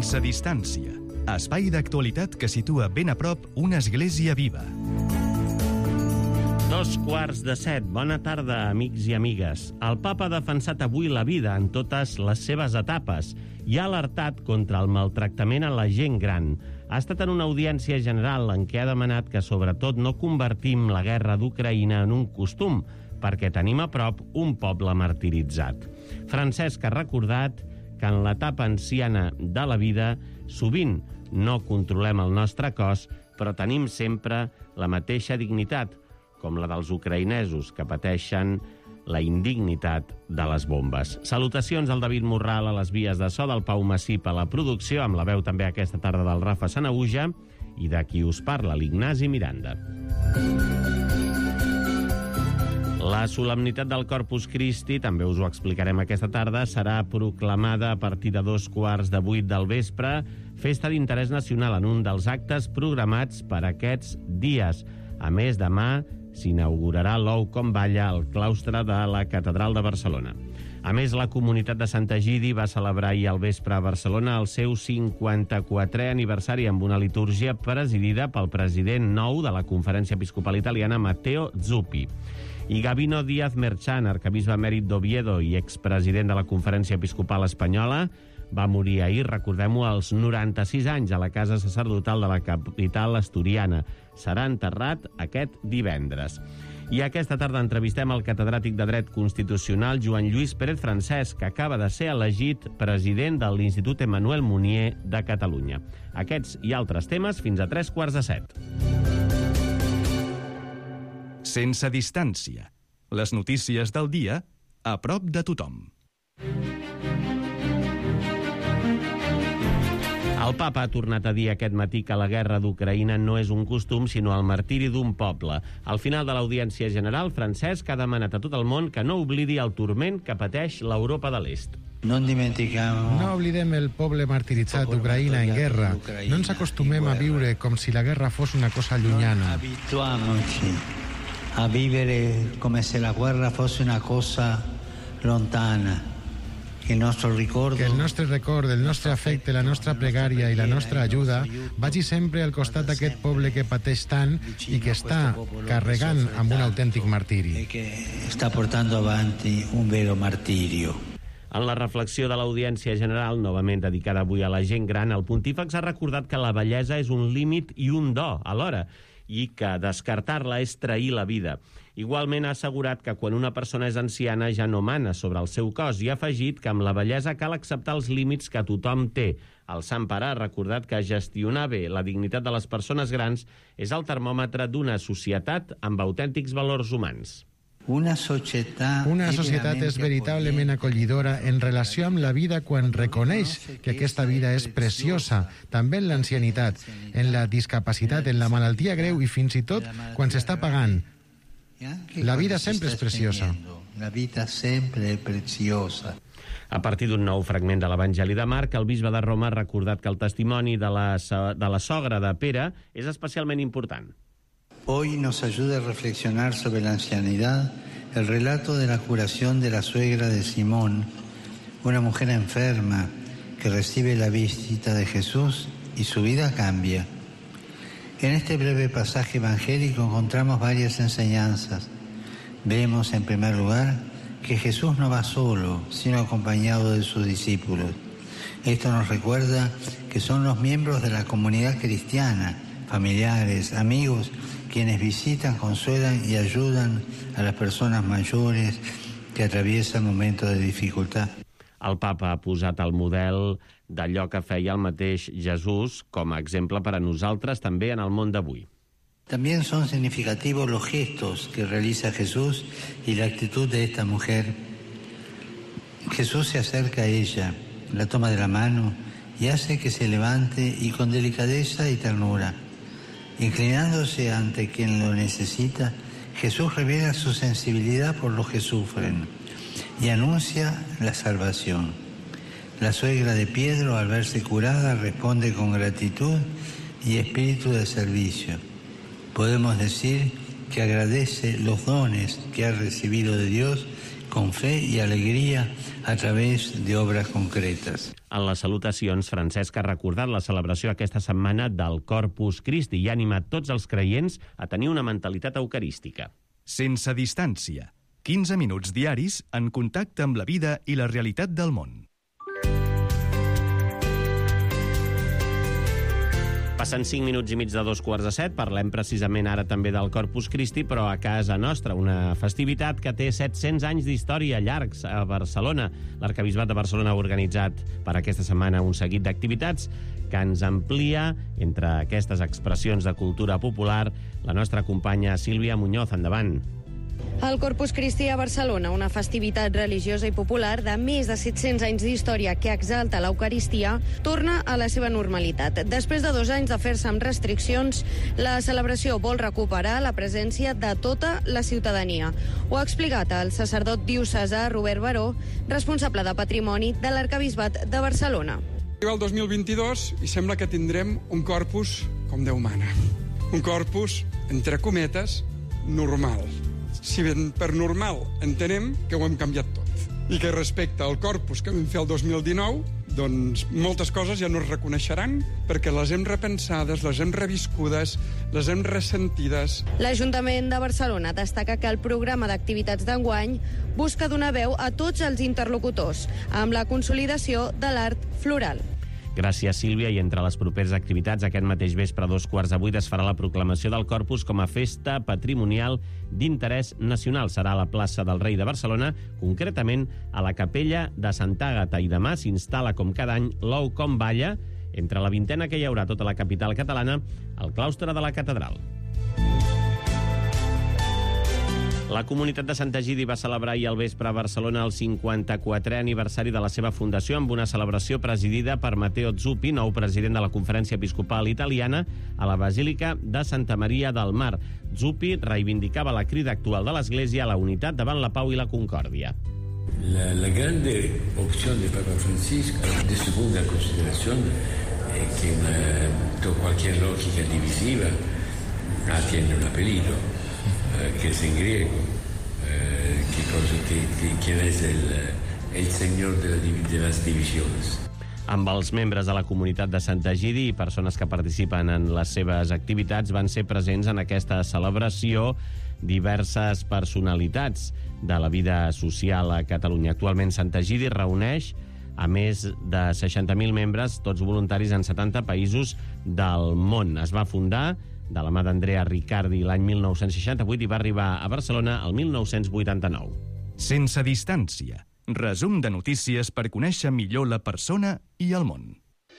Sense distància. Espai d'actualitat que situa ben a prop una església viva. 6:45. Bona tarda, amics i amigues. El papa ha defensat avui la vida en totes les seves etapes i ha alertat contra el maltractament a la gent gran. Ha estat en una audiència general en què ha demanat que sobretot no convertim la guerra d'Ucraïna en un costum, perquè tenim a prop un poble martiritzat. Francesc ha recordat que en l'etapa anciana de la vida sovint no controlem el nostre cos, però tenim sempre la mateixa dignitat, com la dels ucraïnesos que pateixen la indignitat de les bombes. Salutacions al David Morral a les vies de so, del Pau Massip a la producció, amb la veu també aquesta tarda del Rafa Sanahuja, i de qui us parla, l'Ignasi Miranda. La solemnitat del Corpus Christi, també us ho explicarem aquesta tarda, serà proclamada a partir de 7:15 del vespre, festa d'interès nacional en un dels actes programats per aquests dies. A més, demà s'inaugurarà l'ou com balla al claustre de la Catedral de Barcelona. A més, la comunitat de Sant Egidi va celebrar ahir al vespre a Barcelona el seu 54è aniversari amb una litúrgia presidida pel president nou de la Conferència Episcopal Italiana, Matteo Zuppi. I Gabino Díaz Merchan, arquebisbe emèrit d'Oviedo i expresident de la Conferència Episcopal Espanyola, va morir ahir, recordem-ho, als 96 anys a la casa sacerdotal de la capital asturiana. Serà enterrat aquest divendres. I aquesta tarda entrevistem el catedràtic de Dret Constitucional Joan Lluís Pérez Francesc, que acaba de ser elegit president de l'Institut Emmanuel Munier de Catalunya. Aquests i altres temes fins a 7:15. Sense distància. Les notícies del dia a prop de tothom. El papa ha tornat a dir aquest matí que la guerra d'Ucraïna no és un costum, sinó el martiri d'un poble. Al final de l'audiència general, Francesc ha demanat a tot el món que no oblidi el turment que pateix l'Europa de l'Est. No oblidem el poble martiritzat d'Ucraïna en guerra. No ens acostumem a viure com si la guerra fos una cosa llunyana. Abituamoci a vivere come se la guerra fosse una cosa lontana. Que el nostre record, el nostre afecte, la nostra pregària i la nostra ajuda vagi sempre al costat d'aquest poble que pateix tant i que està carregant amb un autèntic martiri. Que està portant avanti un vero martirio. En la reflexió de l'audiència general, novament dedicada avui a la gent gran, el pontífex ha recordat que la bellesa és un límit i un do alhora, i que descartar-la és trair la vida. Igualment ha assegurat que quan una persona és anciana ja no mana sobre el seu cos i ha afegit que amb la bellesa cal acceptar els límits que tothom té. El Sant Pare ha recordat que gestionar bé la dignitat de les persones grans és el termòmetre d'una societat amb autèntics valors humans. Una societat és veritablement acollidora en relació amb la vida quan reconeix que aquesta vida és preciosa, també en l'ancianitat, en la discapacitat, en la malaltia greu i fins i tot quan s'està pagant. La vida sempre és preciosa. La vida sempre è preziosa. A partir d'un nou fragment de l'Evangeli de Marc, el bisbe de Roma ha recordat que el testimoni de la sogra de Pere és especialment important. Hoy nos ayuda a reflexionar sobre la ancianidad el relato de la curación de la suegra de Simón, una mujer enferma que recibe la visita de Jesús y su vida cambia. En este breve pasaje evangélico encontramos varias enseñanzas. Vemos, en primer lugar, que Jesús no va solo, sino acompañado de sus discípulos. Esto nos recuerda que son los miembros de la comunidad cristiana, familiares, amigos, quienes visitan, consuelan y ayudan a las personas mayores que atraviesan momentos de dificultad. El papa ha posat el model d'allò que feia el mateix Jesús com a exemple per a nosaltres també en el món d'avui. También son significativos los gestos que realiza Jesús y la actitud de esta mujer. Jesús se acerca a ella, la toma de la mano y hace que se levante y con delicadeza y ternura. Inclinándose ante quien lo necesita, Jesús revela su sensibilidad por los que sufren y anuncia la salvación. La suegra de Pedro, al verse curada, responde con gratitud y espíritu de servicio. Podemos decir que agradece los dones que ha recibido de Dios con fe y alegría a través de obras concretas. En les salutacions, Francesc ha recordat la celebració aquesta setmana del Corpus Christi i ha animat tots els creients a tenir una mentalitat eucarística. Sense distància. 15 minuts diaris en contacte amb la vida i la realitat del món. Passen 5 minuts i mig de 2:15. Parlem precisament ara també del Corpus Christi, però a casa nostra, una festivitat que té 700 anys d'història llargs a Barcelona. L'Arquebisbat de Barcelona ha organitzat per aquesta setmana un seguit d'activitats que ens amplia, entre aquestes expressions de cultura popular, la nostra companya Sílvia Muñoz. Endavant. El Corpus Christi a Barcelona, una festivitat religiosa i popular de més de 700 anys d'història que exalta l'Eucaristia, torna a la seva normalitat. Després de 2 anys de fer-se amb restriccions, la celebració vol recuperar la presència de tota la ciutadania. Ho ha explicat el sacerdot diocesà Robert Baró, responsable de Patrimoni de l'Arquebisbat de Barcelona. Arriba el 2022 i sembla que tindrem un corpus com Déu mana. Un corpus, entre cometes, normal. Si ben per normal entenem que ho hem canviat tot. I que respecte al corpus que vam fer el 2019, doncs moltes coses ja no es reconeixeran perquè les hem repensades, les hem reviscudes, les hem ressentides. L'Ajuntament de Barcelona destaca que el programa d'activitats d'enguany busca donar veu a tots els interlocutors amb la consolidació de l'art floral. Gràcies, Sílvia. I entre les properes activitats, aquest mateix vespre a 7:15 es farà la proclamació del Corpus com a festa patrimonial d'interès nacional. Serà a la plaça del Rei de Barcelona, concretament a la capella de Santa Àgata. I demà s'instal·la, com cada any, l'ou com balla, entre la vintena que hi haurà a tota la capital catalana, al claustre de la catedral. La comunitat de Sant Egidi va celebrar ahir al vespre a Barcelona el 54è aniversari de la seva fundació amb una celebració presidida per Matteo Zuppi, nou president de la Conferència Episcopal Italiana, a la Basílica de Santa Maria del Mar. Zuppi reivindicava la crida actual de l'Església a la unitat davant la pau i la concòrdia. La grande opción de Papa Francisco de segunda consideración es que cualquier lógica divisiva tiene un apellido, que es en griego, ¿quién es el señor de las divisiones? Amb els membres de la comunitat de Sant Egidi i persones que participen en les seves activitats van ser presents en aquesta celebració diverses personalitats de la vida social a Catalunya. Actualment Sant Egidi reuneix a més de 60.000 membres, tots voluntaris en 70 països del món. Es va fundar de la mà d'Andrea Riccardi l'any 1968 i va arribar a Barcelona el 1989. Sense distància. Resum de notícies per conèixer millor la persona i el món.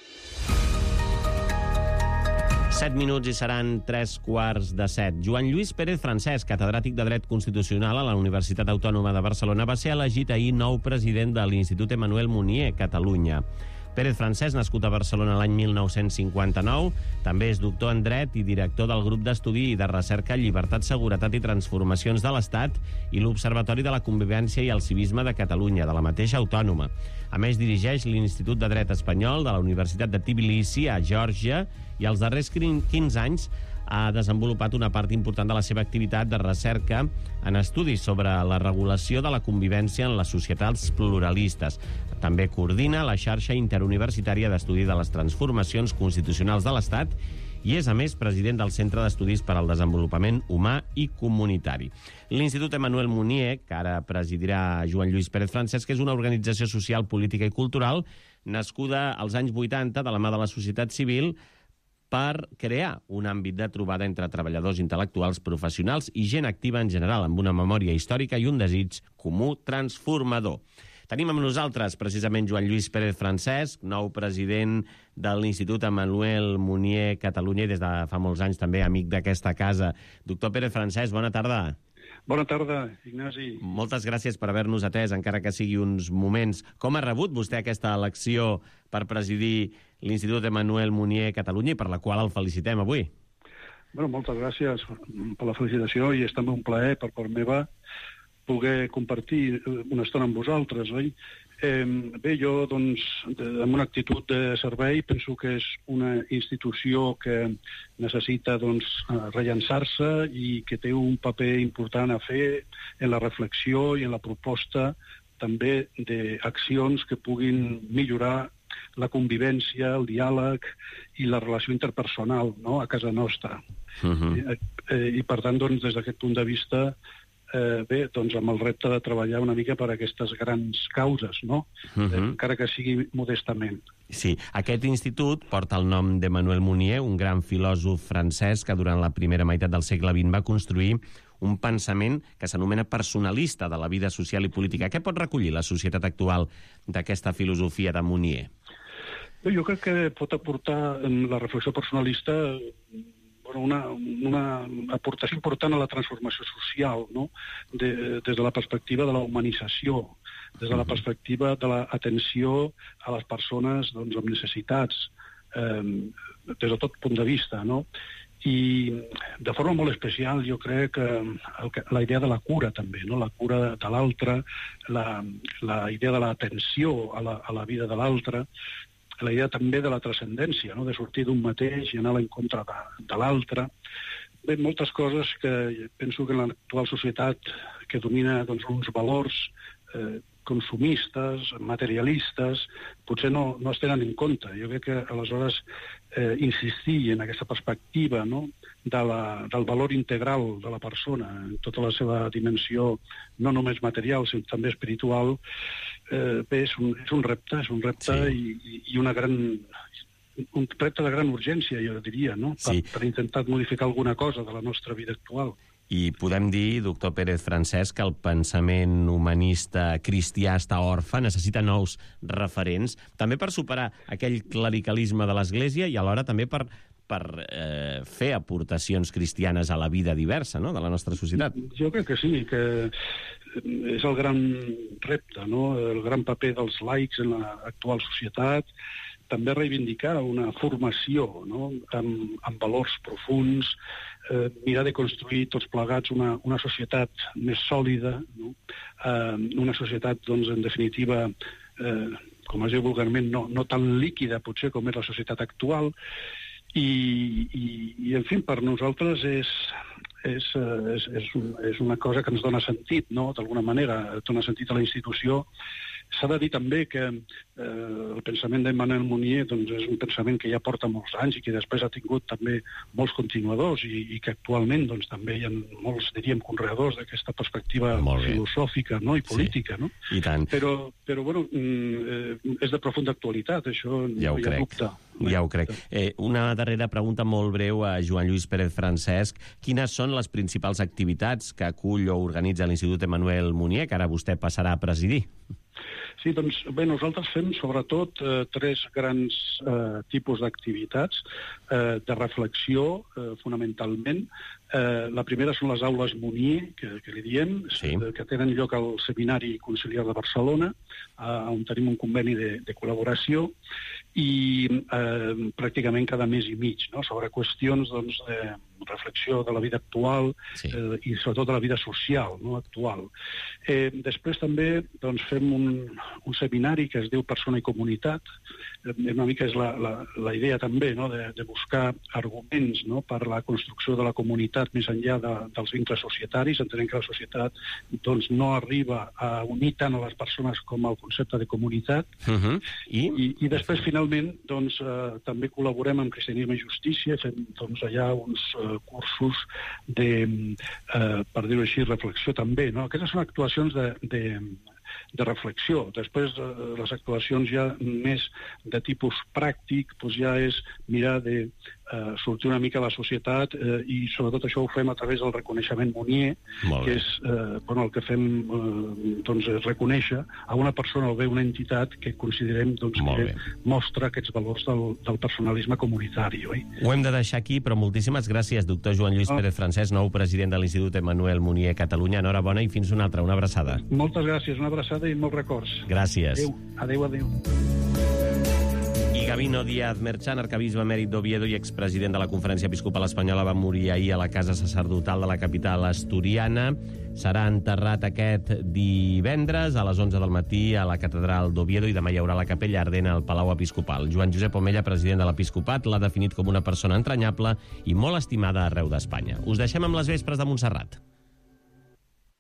7 minuts i seran 7:15. Joan Lluís Pérez Francesc, catedràtic de Dret Constitucional a la Universitat Autònoma de Barcelona, va ser elegit ahir nou president de l'Institut Emmanuel Munier, Catalunya. Pérez Francesc, nascut a Barcelona l'any 1959, també és doctor en Dret i director del grup d'estudi i de recerca Llibertat, Seguretat i Transformacions de l'Estat i l'Observatori de la Convivència i el Civisme de Catalunya, de la mateixa autònoma. A més, dirigeix l'Institut de Dret Espanyol de la Universitat de Tbilisi, a Geòrgia, i els darrers 15 anys ha desenvolupat una part important de la seva activitat de recerca en estudis sobre la regulació de la convivència en les societats pluralistes. També coordina la xarxa interuniversitària d'estudi de les transformacions constitucionals de l'Estat i és, a més, president del Centre d'Estudis per al Desenvolupament Humà i Comunitari. L'Institut Emmanuel Munier, que ara presidirà Joan Lluís Pérez Francesc, és una organització social, política i cultural nascuda als anys 80 de la mà de la societat civil per crear un àmbit de trobada entre treballadors intel·lectuals, professionals i gent activa en general, amb una memòria històrica i un desig comú transformador. Tenim amb nosaltres precisament Joan Lluís Pérez Francesc, nou president de l'Institut Emmanuel Munier Catalunya i des de fa molts anys també amic d'aquesta casa. Doctor Pérez Francesc, bona tarda. Bona tarda, Ignasi. Moltes gràcies per haver-nos atès, encara que sigui uns moments. Com ha rebut vostè aquesta elecció per presidir l'Institut Emmanuel Munier Catalunya i per la qual el felicitem avui? Moltes gràcies per la felicitació i és també un plaer per part meva poder compartir una estona amb vosaltres, oi? Bé, jo, doncs, amb una actitud de servei, penso que és una institució que necessita, doncs, rellançar-se i que té un paper important a fer en la reflexió i en la proposta també d'accions que puguin millorar la convivència, el diàleg i la relació interpersonal, no?, a casa nostra. I, per tant, doncs, des d'aquest punt de vista, bé, doncs amb el repte de treballar una mica per a aquestes grans causes, no? Encara que sigui modestament. Sí, aquest institut porta el nom d'Emmanuel Mounier, un gran filòsof francès que durant la primera meitat del segle XX va construir un pensament que s'anomena personalista de la vida social i política. Què pot recollir la societat actual d'aquesta filosofia de Mounier? Bé, jo crec que pot aportar la reflexió personalista una aportació important a la transformació social, no? Des de la perspectiva de la humanització, des de la perspectiva de l'atenció a les persones, doncs, amb necessitats, des de tot punt de vista, no? I de forma molt especial jo crec que la idea de la cura també, no? La cura de l'altre, la idea de l'atenció a la vida de l'altre, la idea també de la transcendència, no?, de sortir d'un mateix i anar a l'encontre de l'altre. Bé, moltes coses que penso que en l'actual societat que domina, doncs, uns valors consumistes, materialistes, potser no es tenen en compte. Jo crec que aleshores insistir en aquesta perspectiva, no?, del valor integral de la persona en tota la seva dimensió, no només material, sinó també espiritual, bé, és un repte sí. i un repte de gran urgència, jo diria, no?, per intentar modificar alguna cosa de la nostra vida actual. I podem dir, doctor Pérez Francesc, que el pensament humanista cristià està orfe, necessita nous referents, també per superar aquell clericalisme de l'Església i alhora també per fer aportacions cristianes a la vida diversa, no?, de la nostra societat. Jo crec que sí, que és el gran repte, no?, el gran paper dels laics en l'actual societat, també reivindicar una formació, no?, amb valors profuns, mirar de construir tots plegats una societat més sòlida, no?, una societat, doncs, en definitiva, com es diu vulgarment, no tan líquida potser com és la societat actual, i en fi, per nosaltres és una cosa que ens dona sentit, no?, d'alguna manera, dona sentit a la institució. S'ha de dir també que el pensament d'Emmanuel Mounier, doncs, és un pensament que ja porta molts anys i que després ha tingut també molts continuadors i que actualment, doncs, també hi ha molts, diríem, conreadors d'aquesta perspectiva filosòfica, no?, i política, no? I tant. Però bueno, és de profunda actualitat, això no hi ha dubte. Ja ho crec. Una darrera pregunta molt breu a Joan Lluís Pérez Francesc. Quines són les principals activitats que acull o organitza l'Institut Emmanuel Mounier, que ara vostè passarà a presidir? Sí, doncs, bé, nosaltres fem sobretot tres grans tipus d'activitats de reflexió, fonamentalment. La primera són les aules Mounier, que li diem, que tenen lloc al Seminari Conciliar de Barcelona, on tenim un conveni de col·laboració, i pràcticament cada mes i mig, no?, sobre qüestions, doncs, de reflexió de la vida actual i sobretot de la vida social, no?, actual. Després també, doncs, fem un seminari que es diu Persona i Comunitat. Una mica és la idea també, no?, de buscar arguments, no?, per la construcció de la comunitat més enllà dels vincles societaris. Entenem que la societat, doncs, no arriba a unir tant a les persones com al concepte de comunitat. I després, finalment, doncs, també col·laborem amb Cristianisme i Justícia, fem, doncs, allà uns cursos de, per dir-ho així, reflexió també, no? Aquestes són actuacions de reflexió. Després, les actuacions ja més de tipus pràctic, doncs ja és mirar de sortir una mica a la societat i sobretot això ho fem a través del reconeixement Mounier, que és el que fem doncs, és reconèixer a una persona o bé una entitat que considerem doncs, que mostra aquests valors del personalisme comunitari. Oi? Ho hem de deixar aquí, però moltíssimes gràcies, doctor Joan Lluís Pérez Francesc, nou president de l'Institut Emmanuel Mounier Catalunya. Enhorabona i fins una altra. Una abraçada. Moltes gràcies, una abraçada i molts records. Gràcies. Adéu. Gabino Díaz Merchan, arcabisbe emèrit d'Oviedo i expresident de la Conferència Episcopal Espanyola, va morir ahir a la casa sacerdotal de la capital asturiana. Serà enterrat aquest divendres a les 11 del matí a la catedral d'Oviedo i demà hi haurà la capella ardent al Palau Episcopal. Joan Josep Omella, president de l'Episcopat, l'ha definit com una persona entranyable i molt estimada arreu d'Espanya. Us deixem amb les vespres de Montserrat.